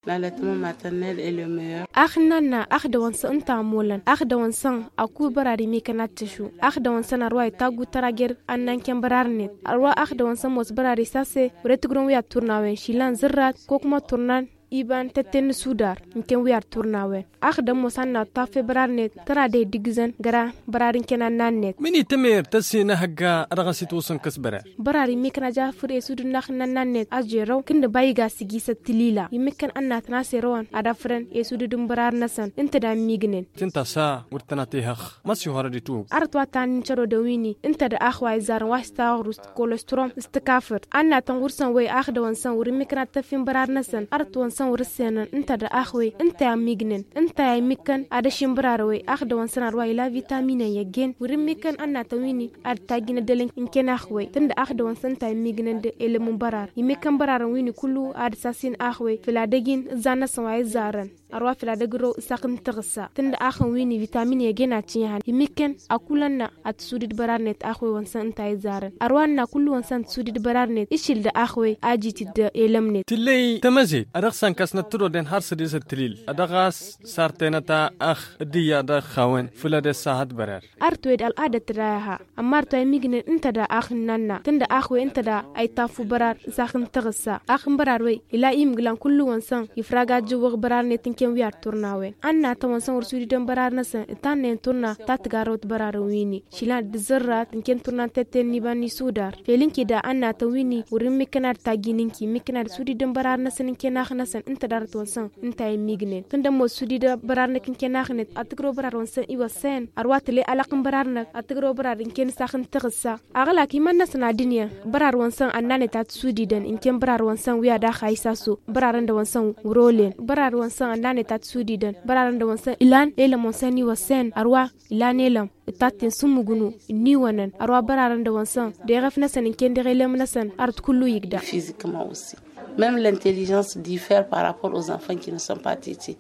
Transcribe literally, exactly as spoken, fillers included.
L'allaitement maternel est le meilleur. Akhnana akhda wansa inta molan akhda wansan aku barari mi kana tishu akhda wansan arwa tagu tarager annan ken bararne arwa akhda wansan mos barari sase retugron wiya turnawen shilan zirrat ko kuma turnan iban tetten sudar ken wiya turnawen akhda mosanna ta febrarne tara de digzan gara bararin kenan nanne mini temer tasina hagga ragasit wusan kasbara barari mi kana jafur e sudun nakhnan nanne ajero kinda bayiga sigi satilila yimkan anna tanase rawan ada fren e sudun barar nasan inta da mignen tinta sa wurtanati hakh masi horadi tu artwa tan charo da wini inta da akhwa izar wasta rust kolestrom istikafir anna tan wursan way akhda wansan wurin mi kana tafin barar nasan artwan san wursenan inta da akhwe inta mignen ta mikan ada shimbrarwe akhda wansan arwa ila vitamina yagen wurin mikan anna tawini ad tagina delen inkena khwe tunda akhda wansan ta mignan de elemun barar yimikan bararan wini kullu ad sasin akhwe filadagin zana sawai zaran arwa filadagro sakin tagsa tunda akhan wini vitamina yagen a cihan yimikan akulanna at sudid bararnet akhwe wansan ta zaran arwa na kullu wansan sudid bararnet ishil da akhwe ajiti da elemnet tilay tamazi adaksan kasnatro den harsidis tilil adagas sartenata akh diya da khawen fulade sahat barar artoid al adat raha amma artoy mignen inta da akhin nanna tunda akhwe inta da ay tafu barar sakhin tagsa akhin barar we ila imglan kullu wansan ifraga juwag barar ne tinken wi arturnawe anna ta wansan ursudi dan barar nasan tanne turna tatgarot barar wini shilan dzarra tinken turna teten ni bani sudar felinki da anna ta wini wurin mikanar tagininki mikanar sudi dan barar nasan kenak nasan inta dar wansan inta mignen tunda mo sudi da barar kin kenakhnet atgro barar wansan iwa sen arwatle alaqin bararnak atgro barar kin sakhin tagsa agala ki manna sana dunya barar wansan annane ta sudi dan inken barar wansan wiya da khaisa su bararan da wansan rolen barar wansan annane ta sudi dan bararan da wansan ilan ela monsan iwa sen arwa ilan elam tatin sumugunu ni wanan arwa bararan da wansan da gafna sanin ken de relem nasan art kullu yigda Physiquement aussi. Même l'intelligence diffère par rapport aux enfants qui ne sont pas tétés.